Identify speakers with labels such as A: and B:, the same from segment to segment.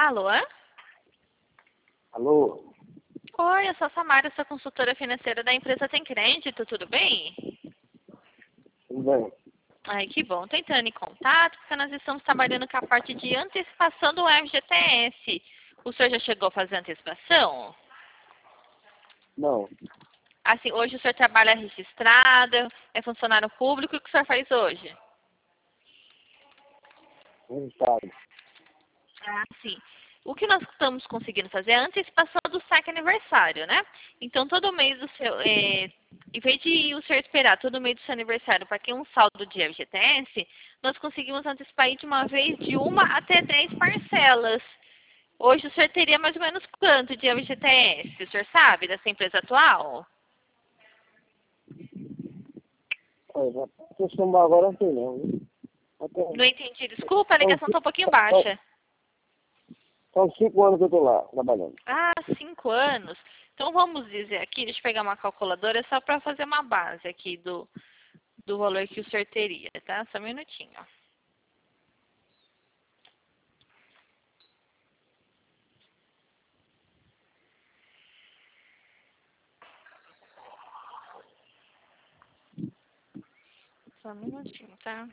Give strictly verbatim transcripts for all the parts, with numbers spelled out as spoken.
A: Alô?
B: Alô?
A: Oi, eu sou a Samara, sou consultora financeira da empresa Tem Crédito, tudo bem?
B: Tudo bem?
A: Ai, que bom. Tô entrando em contato porque nós estamos trabalhando com a parte de antecipação do F G T S. O senhor já chegou a fazer antecipação?
B: Não,
A: Assim, hoje o senhor trabalha registrado, é funcionário público, o que o senhor faz hoje?
B: resultado.
A: Ah, sim. O que nós estamos conseguindo fazer é a antecipação do saque aniversário, né? Então, todo mês do seu, é, em vez de o senhor esperar todo mês do seu aniversário para ter um saldo de F G T S, nós conseguimos antecipar aí de uma vez de uma até dez parcelas. Hoje o senhor teria mais ou menos quanto de F G T S? O senhor sabe dessa empresa atual?
B: Olha, a questão agora não tem não. Viu? Até,
A: Não entendi, desculpa, a
B: são,
A: ligação está um pouquinho baixa.
B: são cinco anos que eu estou lá, trabalhando.
A: Ah, cinco anos. Então vamos dizer aqui, deixa eu pegar uma calculadora só para fazer uma base aqui do, do valor que o senhor teria, tá? Só um minutinho. Só um minutinho, tá?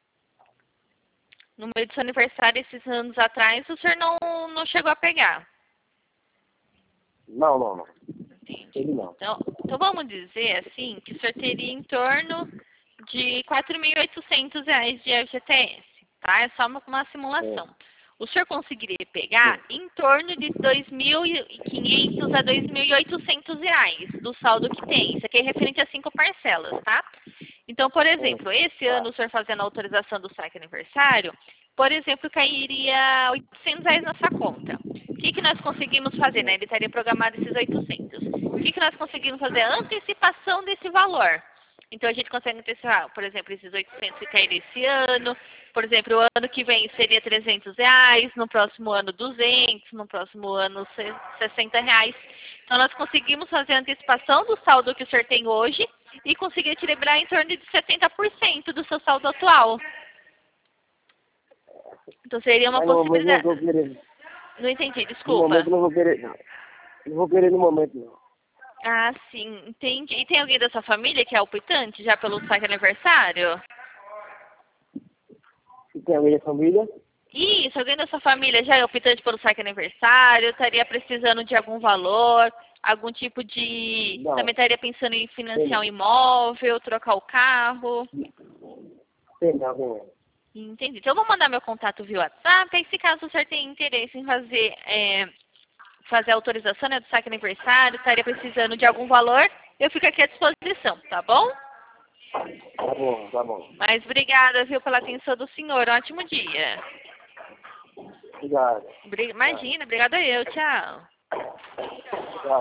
A: No meio do seu aniversário, esses anos atrás, o senhor não, não chegou a pegar.
B: Não, não, não.
A: Entendi.
B: Ele não.
A: Então, então vamos dizer assim que o senhor teria em torno de quatro mil e oitocentos reais de F G T S, tá? É só uma, uma simulação. O senhor conseguiria pegar em torno de dois mil e quinhentos a dois mil e oitocentos reais do saldo que tem. Isso aqui é referente a cinco parcelas, tá? Então, por exemplo, esse ano o senhor fazendo a autorização do saque aniversário, por exemplo, cairia oitocentos reais na sua conta. O que, que nós conseguimos fazer, né? Ele estaria programado esses oitocentos. O que, que nós conseguimos fazer? A antecipação desse valor. Então, a gente consegue antecipar, por exemplo, esses oitocentos que caíram esse ano. Por exemplo, o ano que vem seria trezentos reais, no próximo ano duzentos, no próximo ano sessenta reais. Então, nós conseguimos fazer a antecipação do saldo que o senhor tem hoje e conseguir equilibrar em torno de setenta por cento do seu saldo atual. Então, seria uma
B: Mas no momento não
A: possibilidade.
B: estou querendo.
A: Não entendi,
B: No
A: desculpa.
B: momento não vou querer, não. Não vou querer no momento, não.
A: Ah, sim, entendi. E tem alguém da sua família que é optante já pelo saque aniversário?
B: Se tem alguém da família,
A: Isso, alguém da sua família já é optante pelo saque aniversário, estaria precisando de algum valor, algum tipo de...
B: não.
A: Também estaria pensando em financiar um
B: Tem,
A: imóvel, trocar o carro.
B: tem não, tem não.
A: Entendi. Então eu vou mandar meu contato via WhatsApp, aí se caso o senhor tenha interesse em fazer, é, fazer a autorização, né, do saque aniversário, estaria precisando de algum valor, eu fico aqui à disposição, tá bom?
B: Tá bom, tá bom.
A: Mas obrigada, viu, pela atenção do senhor. Um ótimo dia.
B: Obrigado.
A: Bri-
B: Obrigado.
A: Imagina, obrigada eu. Tchau.